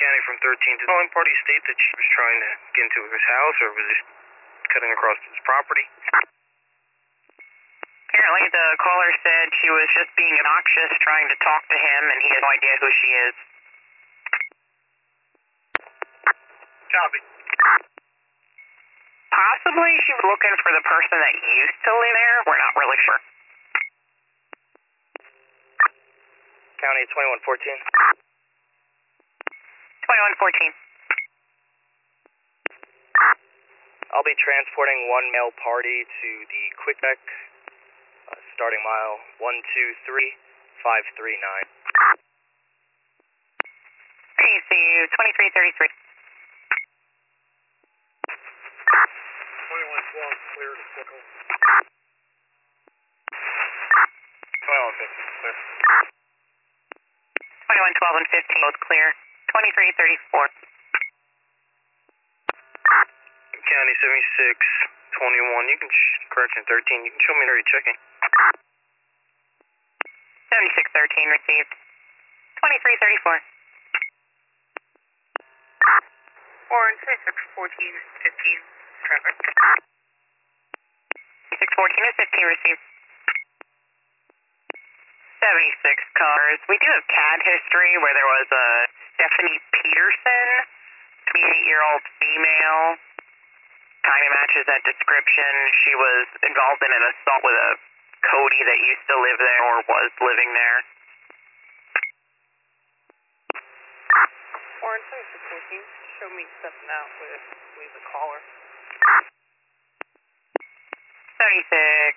County from 13. Did the calling party state that she was trying to get into his house, or was it cutting across his property? Apparently the caller said she was just being obnoxious, trying to talk to him, and he had no idea who she is. Copy. Possibly she was looking for the person that used to live there. We're not really sure. County 2114. 2114. I'll be transporting one male party to the Quick-Deck, starting mile 123539. Hey, see you, 2333. 2112, clear to circle. 2115, clear. 2112 and 15, both clear. 2334. County 7621, you can, correction 13, you can show me where you're checking. 7613 received. 2334. Warren 261415, traffic. 614 and 15 received. 76 cars. We do have CAD history where there was a Stephanie Peterson, 28-year-old female. Kind of matches that description. She was involved in an assault with a Cody that used to live there or was living there. Warren 2614, show me stepping out with the caller. 76.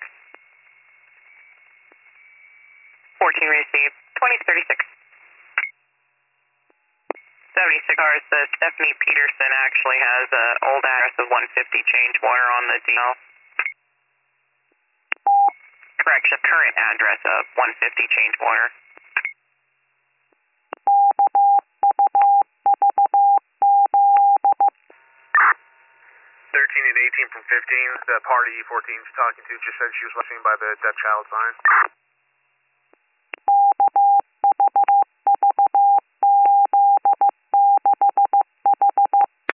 14 received. 2036. 76 cars. The Stephanie Peterson actually has an old address of 150 Changewater on the DL. Correction, current address of 150 Changewater. 13 and 18 from 15, the party 14's talking to just said she was seen by the deaf child sign.